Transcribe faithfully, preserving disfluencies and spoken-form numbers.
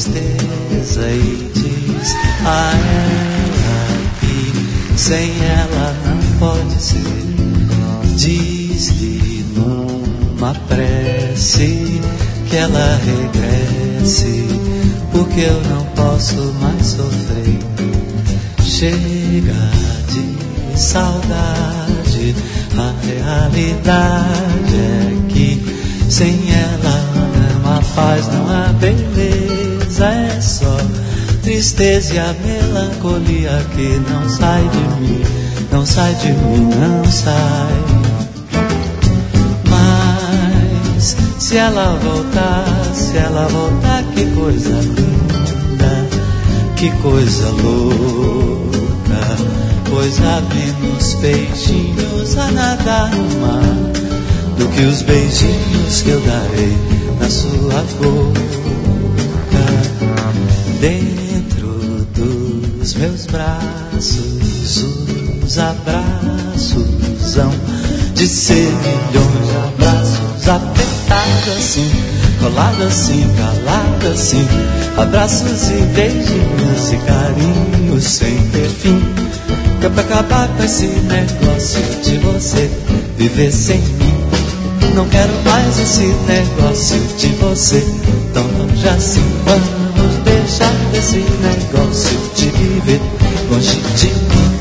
tristeza e diz a ela que sem ela não pode ser. Diz-lhe numa prece que ela regresse, porque eu não posso mais sofrer. Chega de saudade, a realidade é que sem ela não há paz, não há beleza, é só tristeza e a melancolia que não sai de mim, não sai de mim, não sai. Mas se ela voltar, se ela voltar, que coisa linda, que coisa louca, pois há menos beijinhos a nadar no mar do que os beijinhos que eu darei na sua boca. Dentro dos meus braços, os abraços hão de ser milhões de abraços, apertados assim, colados assim, calados assim, abraços e beijinhos e carinhos sem ter fim. Que é pra acabar com esse negócio de você viver sem mim. Não quero mais esse negócio de você tão longe assim. Vamos deixar desse negócio de viver longe de mim.